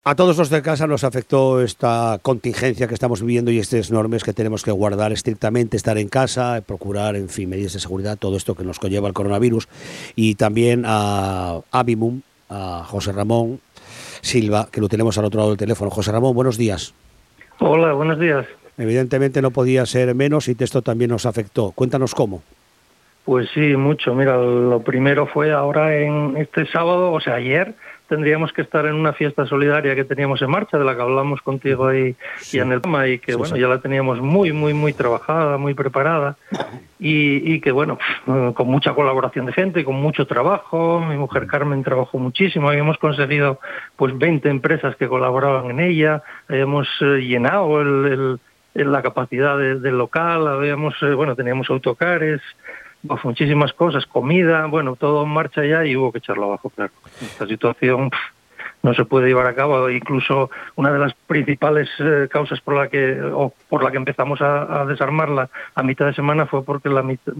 A todos los de casa nos afectó esta contingencia que estamos viviendo y estas normas que tenemos que guardar estrictamente, estar en casa, procurar, en fin, medidas de seguridad, todo esto que nos conlleva el coronavirus. Y también a Abimum, a José Ramón Silva, que lo tenemos al otro lado del teléfono. José Ramón, buenos días. Hola, buenos días. Evidentemente no podía ser menos y esto también nos afectó. Cuéntanos cómo. Pues sí, mucho. Mira, lo primero fue ahora en este sábado, o sea, ayer, tendríamos que estar en una fiesta solidaria que teníamos en marcha, de la que hablamos contigo ahí sí. Y en el tema, y que bueno, ya la teníamos muy trabajada, muy preparada, y que bueno, con mucha colaboración de gente, con mucho trabajo. Mi mujer Carmen trabajó muchísimo, habíamos conseguido pues 20 empresas que colaboraban en ella, habíamos llenado la capacidad del local, teníamos autocares, muchísimas cosas, comida, bueno, todo en marcha ya y hubo que echarlo abajo, claro. Esta situación no se puede llevar a cabo. Incluso una de las principales causas por la que empezamos a desarmarla a mitad de semana fue porque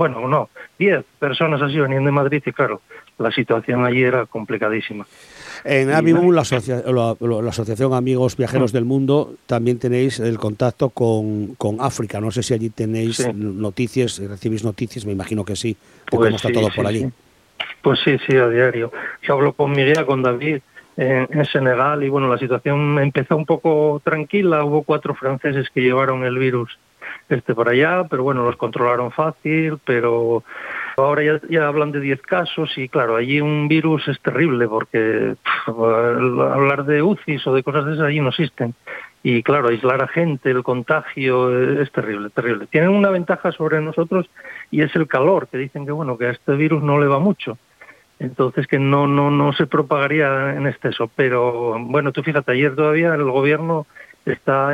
10 personas así venían de Madrid y claro, la situación allí era complicadísima. En Abimum, la Asociación Amigos Viajeros del Mundo, también tenéis el contacto con África. No sé si allí tenéis noticias, recibís noticias, me imagino que sí, de cómo está todo por allí. Sí. Pues sí, a diario. Yo hablo con Miguel, con David, en Senegal, y bueno, la situación empezó un poco tranquila. Hubo 4 franceses que llevaron el virus por allá, pero bueno, los controlaron fácil, pero ahora ya hablan de 10 casos y claro, allí un virus es terrible porque hablar de UCIs o de cosas de esas allí no existen. Y claro, aislar a gente, el contagio es terrible. Tienen una ventaja sobre nosotros y es el calor, que dicen que bueno, que a este virus no le va mucho. Entonces que no se propagaría en exceso. Pero bueno, tú fíjate, ayer todavía el gobierno está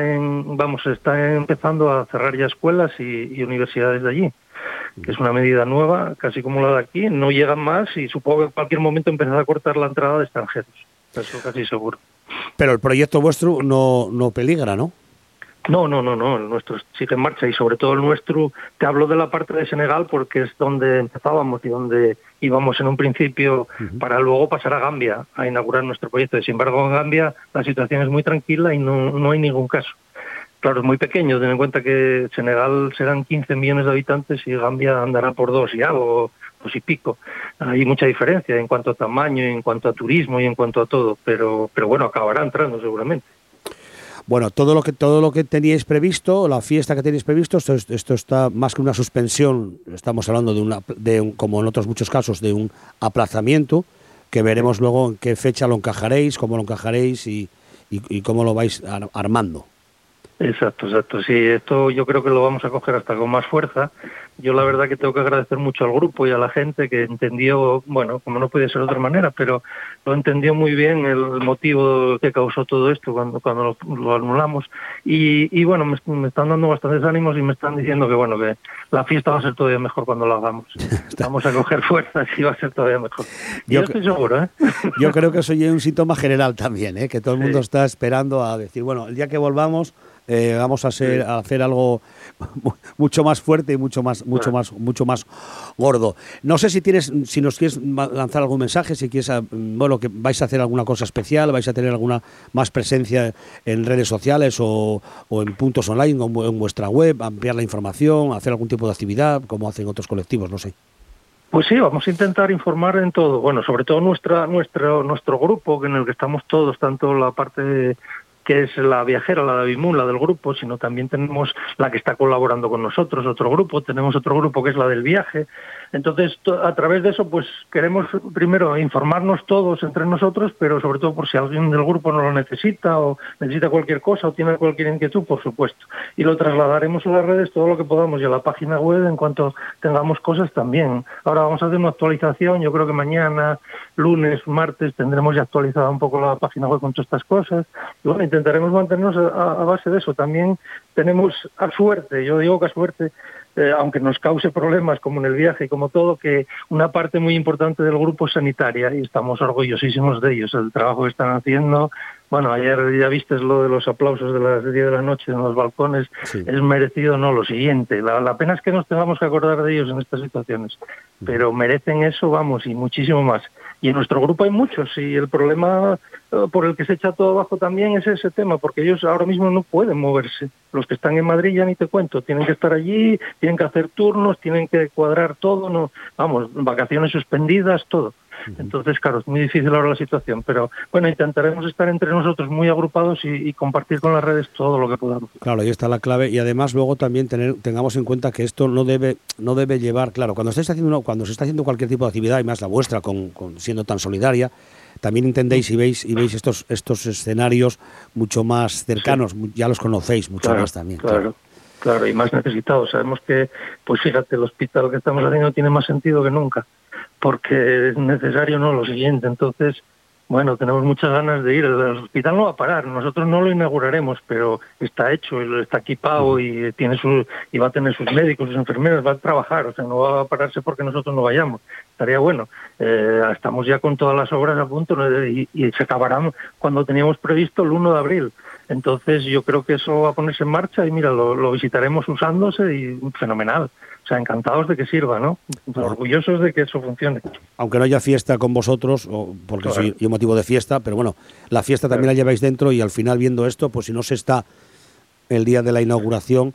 empezando a cerrar ya escuelas y universidades de allí, que es una medida nueva, casi como la de aquí. No llegan más y supongo que en cualquier momento empezará a cortar la entrada de extranjeros. Eso casi seguro. Pero el proyecto vuestro no peligra, ¿no? No, el nuestro sigue en marcha y sobre todo el nuestro, te hablo de la parte de Senegal porque es donde empezábamos y donde íbamos en un principio para luego pasar a Gambia a inaugurar nuestro proyecto. Sin embargo, en Gambia la situación es muy tranquila y no hay ningún caso. Claro, es muy pequeño, ten en cuenta que Senegal serán 15 millones de habitantes y Gambia andará por 2 y algo, 2 y pico. Hay mucha diferencia en cuanto a tamaño, en cuanto a turismo y en cuanto a todo, pero bueno, acabará entrando seguramente. Bueno, todo lo que teníais previsto, la fiesta que teníais previsto, esto está más que una suspensión. Estamos hablando como en otros muchos casos, de un aplazamiento, que veremos luego en qué fecha lo encajaréis, cómo lo encajaréis y cómo lo vais armando. Exacto. Sí, esto yo creo que lo vamos a coger hasta con más fuerza. Yo la verdad que tengo que agradecer mucho al grupo y a la gente que entendió, bueno, como no puede ser de otra manera, pero lo entendió muy bien el motivo que causó todo esto cuando lo anulamos. Y bueno, me están dando bastantes ánimos y me están diciendo que bueno, que la fiesta va a ser todavía mejor cuando lo hagamos. Vamos a coger fuerzas y va a ser todavía mejor. Yo estoy seguro, ¿eh? Yo creo que eso es un síntoma general también, que todo el mundo está esperando a decir, bueno, el día que volvamos vamos a hacer algo mucho más fuerte y mucho más gordo. No sé si nos quieres lanzar algún mensaje, si quieres, que vais a hacer alguna cosa especial, vais a tener alguna más presencia en redes sociales o en puntos online o en vuestra web, ampliar la información, hacer algún tipo de actividad como hacen otros colectivos, no sé. Pues sí, vamos a intentar informar en todo. Bueno, sobre todo nuestro grupo, en el que estamos todos, tanto la parte que es la viajera, la de Abimum, la del grupo, sino también tenemos la que está colaborando con nosotros, otro grupo, tenemos otro grupo que es la del viaje. Entonces, a través de eso, pues queremos primero informarnos todos entre nosotros, pero sobre todo por si alguien del grupo no lo necesita o necesita cualquier cosa o tiene cualquier inquietud, por supuesto. Y lo trasladaremos a las redes todo lo que podamos y a la página web en cuanto tengamos cosas también. Ahora vamos a hacer una actualización, yo creo que mañana, lunes, martes, tendremos ya actualizada un poco la página web con todas estas cosas. Y bueno, intentaremos mantenernos a base de eso. También tenemos a suerte, yo digo que a suerte, aunque nos cause problemas como en el viaje y como todo, que una parte muy importante del grupo es sanitaria y estamos orgullosísimos de ellos. El trabajo que están haciendo, Bueno, ayer ya viste lo de los aplausos de las 10 de la noche en los balcones, Sí. es merecido, no, lo siguiente. La pena es que nos tengamos que acordar de ellos en estas situaciones, pero merecen eso, vamos, y muchísimo más. Y en nuestro grupo hay muchos, y el problema por el que se echa todo abajo también es ese tema, porque ellos ahora mismo no pueden moverse. Los que están en Madrid ya ni te cuento, tienen que estar allí, tienen que hacer turnos, tienen que cuadrar todo, no, vamos, vacaciones suspendidas, todo. Entonces, claro, es muy difícil ahora la situación, pero bueno, intentaremos estar entre nosotros muy agrupados y compartir con las redes todo lo que podamos. Claro, ahí está la clave, y además luego también tengamos en cuenta que esto no debe llevar, claro, cuando se está haciendo cualquier tipo de actividad, y más la vuestra, siendo tan solidaria, también entendéis y veis estos escenarios mucho más cercanos, sí. Ya los conocéis mucho más también. Claro, y más necesitados. Sabemos que, pues fíjate, el hospital que estamos haciendo tiene más sentido que nunca, porque es necesario, ¿no?, lo siguiente. Entonces, bueno, tenemos muchas ganas de ir. El hospital no va a parar, nosotros no lo inauguraremos, pero está hecho, está equipado y va a tener sus médicos, sus enfermeras, va a trabajar, o sea, no va a pararse porque nosotros no vayamos. Estaría bueno. Estamos ya con todas las obras a punto, ¿no?, y se acabarán cuando teníamos previsto el 1 de abril. Entonces yo creo que eso va a ponerse en marcha y mira, lo visitaremos usándose y fenomenal. O sea, encantados de que sirva, ¿no? Orgullosos de que eso funcione. Aunque no haya fiesta con vosotros, porque soy yo motivo de fiesta, pero bueno, la fiesta también la lleváis dentro, y al final viendo esto, pues si no se está el día de la inauguración,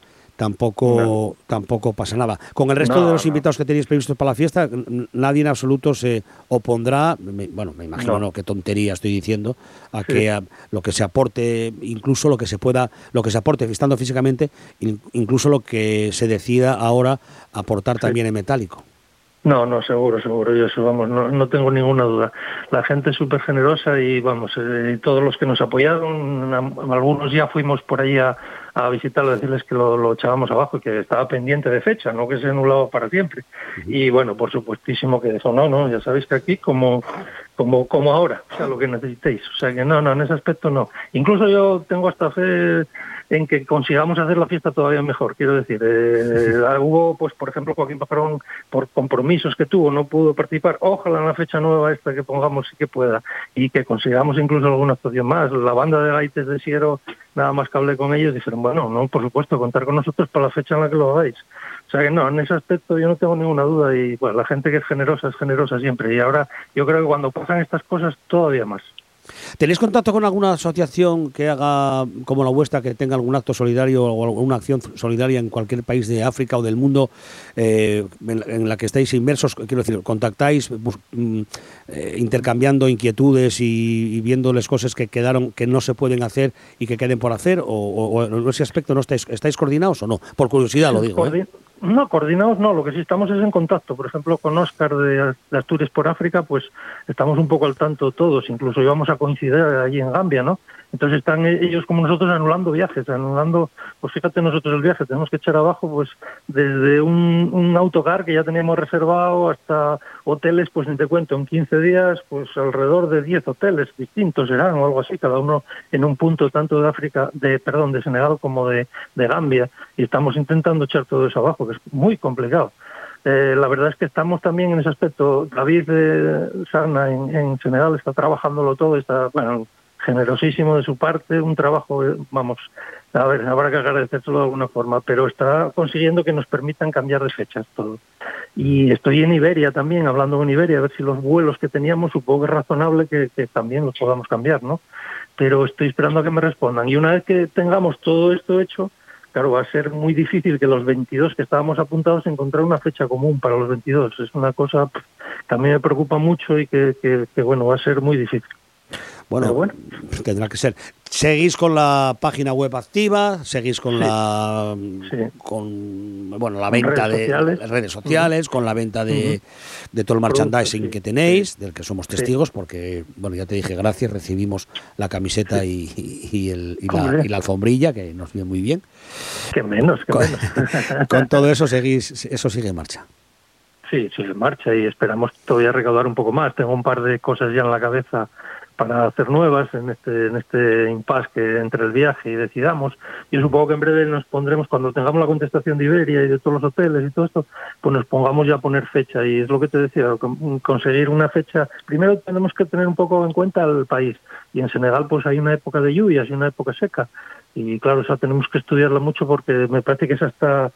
tampoco pasa nada. Con el resto de los invitados que tenéis previstos para la fiesta, nadie en absoluto se opondrá, me imagino, no, qué tontería estoy diciendo, que lo que se aporte, incluso lo que se aporte estando físicamente, incluso lo que se decida ahora aportar también en metálico. No, seguro, yo eso, vamos, no tengo ninguna duda. La gente es súper generosa y, vamos, todos los que nos apoyaron, algunos ya fuimos por ahí a visitarlo, a decirles que lo echábamos abajo y que estaba pendiente de fecha, no que se anulaba para siempre. Y, bueno, por supuestísimo que eso no, ya sabéis que aquí como ahora, o sea, lo que necesitéis. O sea que no, en ese aspecto no. Incluso yo tengo hasta fe en que consigamos hacer la fiesta todavía mejor, quiero decir. Hubo, pues, por ejemplo, Joaquín Pajarón, por compromisos que tuvo, no pudo participar. Ojalá en la fecha nueva esta que pongamos sí que pueda, y que consigamos incluso alguna actuación más. La banda de gaites de Siero, nada más que hablé con ellos, dijeron, bueno, no, por supuesto, contar con nosotros para la fecha en la que lo hagáis. O sea que no, en ese aspecto yo no tengo ninguna duda, y bueno, la gente que es generosa siempre, y ahora yo creo que cuando pasan estas cosas todavía más. ¿Tenéis contacto con alguna asociación que haga, como la vuestra, que tenga algún acto solidario o alguna acción solidaria en cualquier país de África o del mundo en la que estáis inmersos? Quiero decir, ¿contactáis intercambiando inquietudes y viéndoles cosas que quedaron, que no se pueden hacer y que queden por hacer? ¿O en ese aspecto no estáis coordinados o no? Por curiosidad lo digo. No, coordinados no, lo que sí estamos es en contacto. Por ejemplo, con Óscar de Asturias por África, pues estamos un poco al tanto todos, incluso íbamos a coincidir allí en Gambia, ¿no? Entonces están ellos como nosotros anulando viajes, pues fíjate nosotros el viaje, tenemos que echar abajo pues desde un autocar que ya teníamos reservado hasta hoteles, pues ni te cuento, en 15 días, pues alrededor de 10 hoteles distintos serán o algo así, cada uno en un punto tanto de Senegal como de Gambia, y estamos intentando echar todo eso abajo, que es muy complicado. La verdad es que estamos también en ese aspecto. David Sarna en Senegal está trabajándolo todo, está, bueno, generosísimo de su parte, un trabajo, vamos, a ver, habrá que agradecérselo de alguna forma, pero está consiguiendo que nos permitan cambiar de fechas todo. Y estoy en Iberia también, hablando con Iberia, a ver si los vuelos que teníamos, supongo que es razonable que también los podamos cambiar, ¿no? Pero estoy esperando a que me respondan. Y una vez que tengamos todo esto hecho, claro, va a ser muy difícil que los 22 que estábamos apuntados encontrar una fecha común para los 22. Es una cosa que a mí me preocupa mucho y que bueno, va a ser muy difícil. Bueno, tendrá que ser. ¿Seguís con la página web activa? ¿Seguís con la venta de redes sociales, con la venta de todo el merchandising que tenéis, del que somos testigos? Porque, bueno, ya te dije, gracias, recibimos la camiseta y la alfombrilla, que nos viene muy bien. Que menos. Con todo eso sigue en marcha. Sí, sigue en marcha y esperamos todavía recaudar un poco más. Tengo un par de cosas ya en la cabeza para hacer nuevas en este impasse que entre el viaje y decidamos. Yo supongo que en breve nos pondremos, cuando tengamos la contestación de Iberia y de todos los hoteles y todo esto, pues nos pongamos ya a poner fecha. Y es lo que te decía, conseguir una fecha. Primero tenemos que tener un poco en cuenta el país. Y en Senegal pues hay una época de lluvias y una época seca. Y claro, esa tenemos que estudiarla mucho porque me parece que es hasta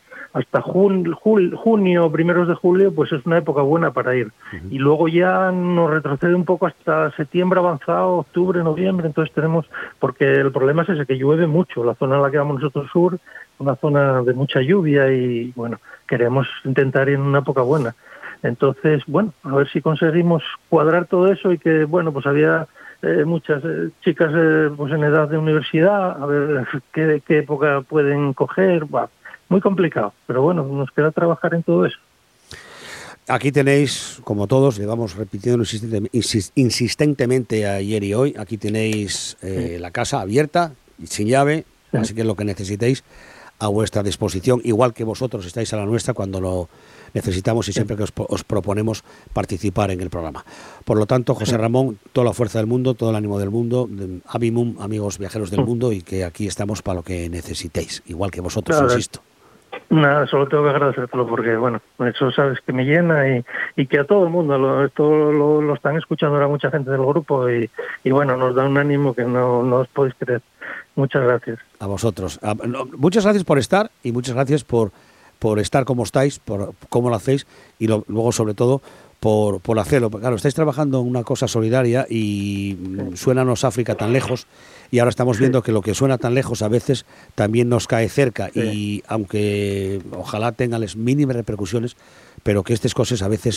junio, primeros de julio, pues es una época buena para ir. Y luego ya nos retrocede un poco hasta septiembre avanzado, octubre, noviembre, entonces tenemos, porque el problema es ese, que llueve mucho. La zona en la que vamos nosotros sur, una zona de mucha lluvia y, bueno, queremos intentar ir en una época buena. Entonces, bueno, a ver si conseguimos cuadrar todo eso y que, bueno, pues había muchas chicas pues en edad de universidad, a ver qué época pueden coger. Bah, muy complicado, pero bueno, nos queda trabajar en todo eso. Aquí tenéis, como todos, le vamos repitiendo insistentemente ayer y hoy, aquí tenéis la casa abierta, sin llave, así que lo que necesitéis a vuestra disposición, igual que vosotros estáis a la nuestra cuando lo necesitamos y siempre que os proponemos participar en el programa. Por lo tanto, José Ramón, toda la fuerza del mundo, todo el ánimo del mundo, Abimum, amigos viajeros del mundo, y que aquí estamos para lo que necesitéis, igual que vosotros, claro, insisto. Nada, solo tengo que agradecértelo porque, bueno, eso sabes que me llena y que a todo el mundo, esto lo están escuchando ahora mucha gente del grupo y bueno, nos da un ánimo que no os podéis creer. Muchas gracias. A vosotros. Muchas gracias por estar y muchas gracias por estar como estáis, por cómo lo hacéis y luego, sobre todo, por hacerlo. Claro, estáis trabajando en una cosa solidaria y suénanos África tan lejos y ahora estamos viendo que lo que suena tan lejos a veces también nos cae cerca y aunque ojalá tenga las mínimas repercusiones, pero que estas cosas a veces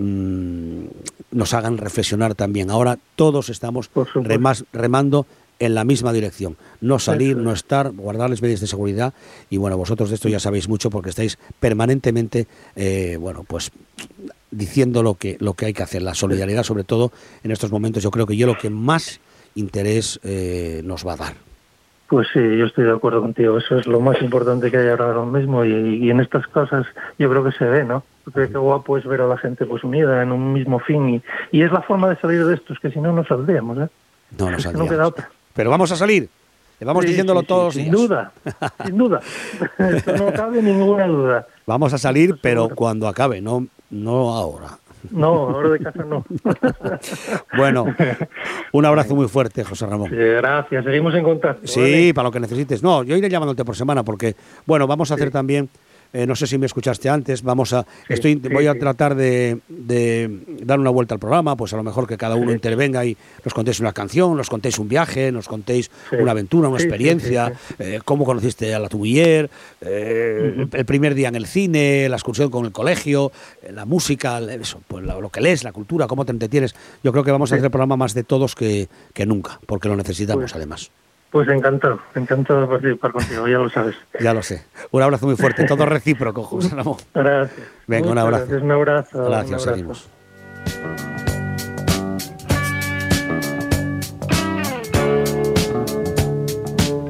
nos hagan reflexionar también. Ahora todos estamos remando en la misma dirección, no salir, no estar, guardar las medidas de seguridad y bueno, vosotros de esto ya sabéis mucho porque estáis permanentemente, bueno, pues diciendo lo que hay que hacer, la solidaridad sobre todo en estos momentos, yo creo que lo que más interés nos va a dar. Pues sí, yo estoy de acuerdo contigo, eso es lo más importante que hay ahora mismo y en estas cosas yo creo que se ve, ¿no? Porque qué guapo es ver a la gente pues unida en un mismo fin y es la forma de salir de esto, es que si no, no saldríamos, ¿eh? No nos saldríamos. No queda otra. Pero vamos a salir, le vamos diciéndolo todos los días. Sin duda, esto no cabe ninguna duda. Vamos a salir, pero cuando acabe, no ahora. No, ahora de casa no. Bueno, un abrazo muy fuerte, José Ramón. Sí, gracias, seguimos en contacto. Sí, ¿vale? Para lo que necesites. No, yo iré llamándote por semana porque, bueno, vamos a hacer también... no sé si me escuchaste antes, voy a tratar de dar una vuelta al programa, pues a lo mejor que cada uno intervenga y nos contéis una canción, nos contéis un viaje, nos contéis una aventura, una experiencia, cómo conociste a la tu mujer, el primer día en el cine, la excursión con el colegio, la música, eso, pues lo que lees, la cultura, cómo te entretienes. Yo creo que vamos a hacer el programa más de todos que nunca, porque lo necesitamos además. Pues encantado de participar contigo, ya lo sabes. Ya lo sé. Un abrazo muy fuerte, todo recíproco, José Ramón. Gracias. Venga, un abrazo. Gracias, un abrazo. Gracias, un abrazo. seguimos.